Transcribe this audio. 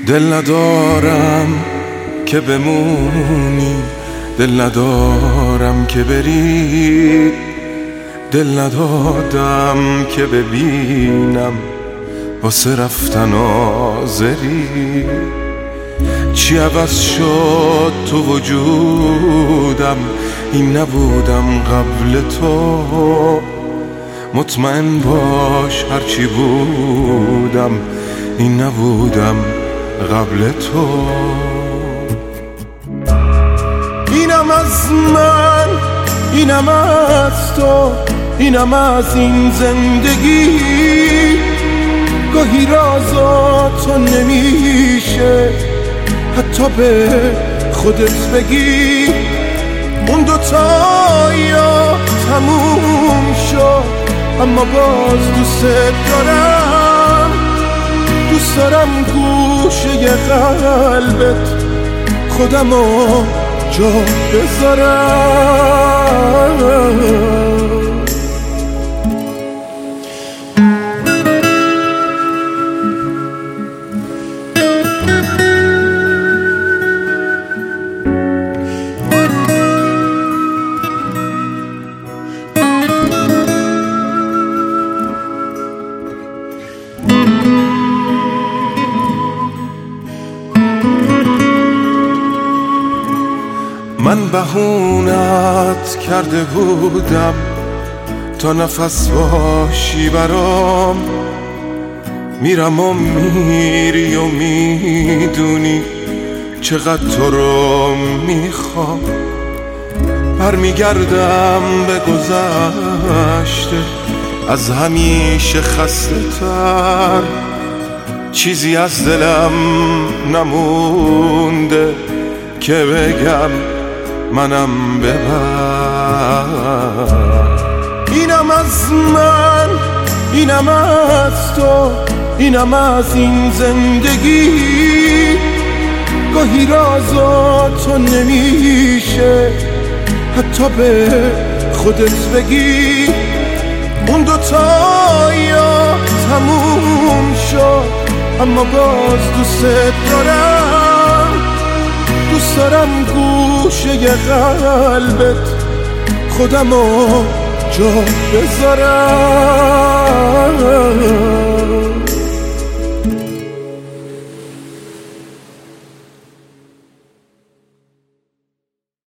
دل ندارم که بمونی، دل ندارم که بری، دل ندادم که ببینم واسه رفتن آذری. چی عوض شد تو وجودم، این نبودم قبل تو. مطمئن باش هرچی بودم، این نبودم قبل تو. اینم از من، اینم از تو، اینم از این زندگی. گاهی رازاتو نمیشه حتی به خودت بگی. اون دوتا یا تموم شد، اما باز دوست دارم. دوست دارم گوشه قلبت خودمو جا بذارم. من بهونت کرده بودم تا نفس باشی برام. میرم و میری و میدونی چقدر تو رو میخوام. برمیگردم به گذشته از همیشه خسته تر. چیزی از دلم نمونده که بگم منم ببر. اینم از من، اینم از تو، اینم از این زندگی. گاهی رازاتو نمیشه حتی به خودت بگی. اون دوتا یا تموم شد، اما باز دوست دارم. دوست دارم گوشه قلبت خودمو جا بذارم.